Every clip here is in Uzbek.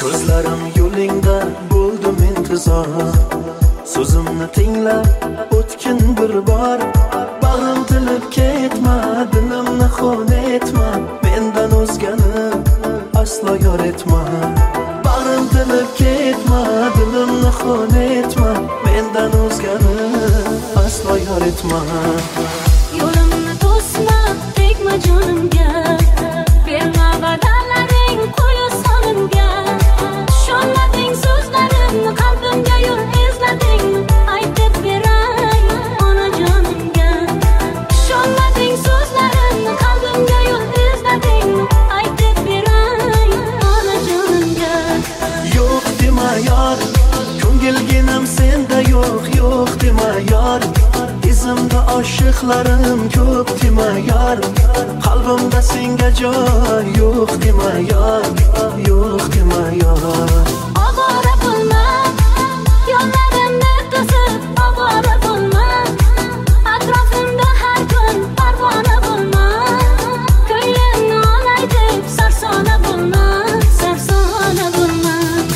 Ko'zlarim yo'lingda bo'ldim intizor. So'zimni tinglab o'tkin bir bor. Bag'rim tilib ketma, dilimni xon etma, mendan o'zgani aslo yor etma. Bag'rim tilib ketma, dilimni xon etma, mendan o'zgani aslo yor etma. Yo'limni to'sma, tegma jonimga, berma va'dalaring qo'yi sonimga. Tushunmading so'zlarimni, qalbimga yo'l izlading, aytib beray onajonimga. Tushunmading so'zlarimni, qalbimga yo'l izlading, aytib beray onajonimga. Yo'q dema yor, ko'ngilginam senda yo'q, yo'q dema yor. Izimda oshiqlarim ko'p dema yor, qalbimda senga joy yo'q dema yor, yo'q dema yor. Ovora bo'lma, yo'llarimni to'sib ovora bo'lma, atrofimda har kun parvona bo'lma, ko'nglimni olay deb sarsona bo'lma, sarsona bo'lma.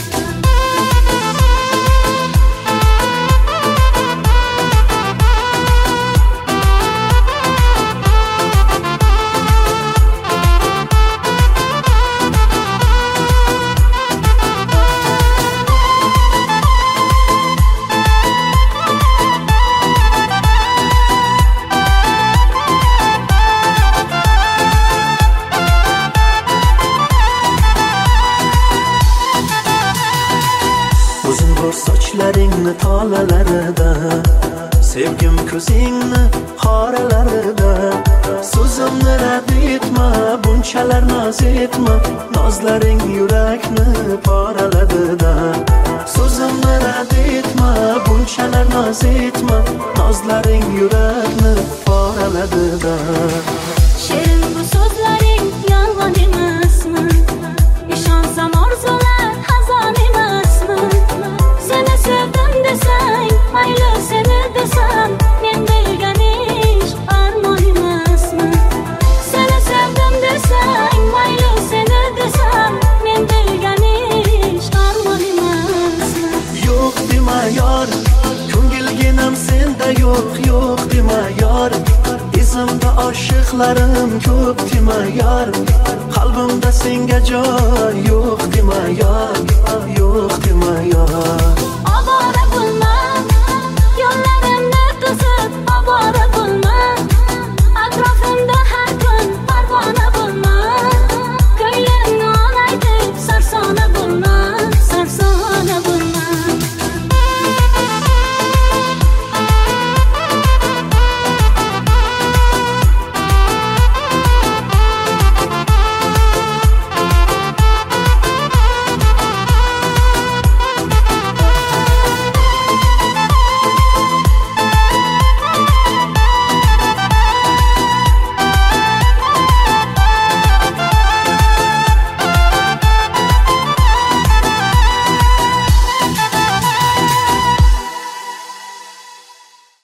Uzun bu sochlaringni tolalarida, sevgim ko'zingni xoralarida. So'zimni rad etma, bunchalar noz etma, nozlaring yurakni poraladida. So'zimni rad etma, bunchalar noz etma, nozlaring yurakni poraladida. Shirin bu so'zlaring yolg'on emasmi? Ishonsam orzular hazon emasmi? Seni sevdim desang, mayli seni desam, men bilgan ish armon emasmi? Seni sevdim desang, mayli seni desam, men bilgan ish armon emasmi? Yo'q dema yor, ko'ngilginam senda yo'q, yo'q dema yor. Izimda oshiqlarim ko'p dema yor, qalbimda senga joy yo'q